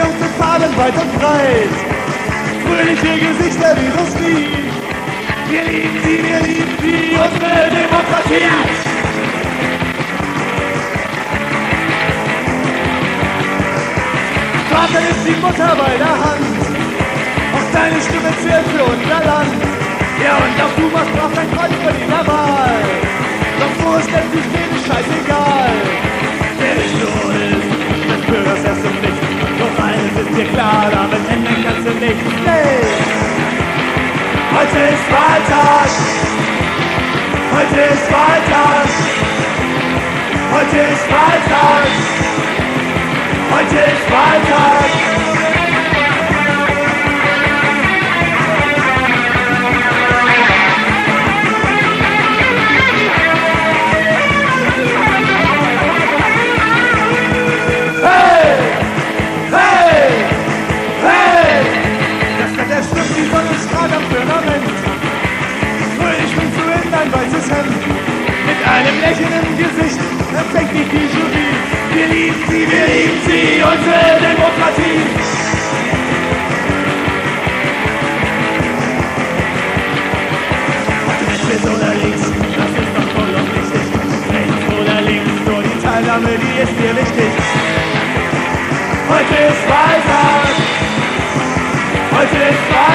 Jungs in Farben weit und breit. Fröhliche Gesichter wie das Lied. Wir lieben sie, unsere Demokratie. Vater ist die Mutter bei der Hand. Auch deine Stimme zählt für unser Land. Ja, und auch du machst drauf dein Kreuz bei dieser Wahl. Doch wo ist denn die Szene scheißegal? Wer nicht so ist, des Bürgers erst im Licht. Doch eines ist dir klar, damit ändern kannst du nichts. Nee. Heute ist Wahltag. Heute ist Wahltag. Heute ist Wahltag. Heute ist Wahltag. Hey! Hey! Hey! Das Wetter stimmt, die Sonne strahlt am Firmament. Fröhlich schwingst du in dein weißes Hemd. Mit einem Lächeln im Gesicht empfängt dich die Jury. Wir lieben sie, unsere Demokratie. Rechts oder links, das ist doch voll und richtig. Rechts oder links, nur die Teilnahme, die ist dir wichtig. Heute ist Wahltag. Heute ist Wahltag.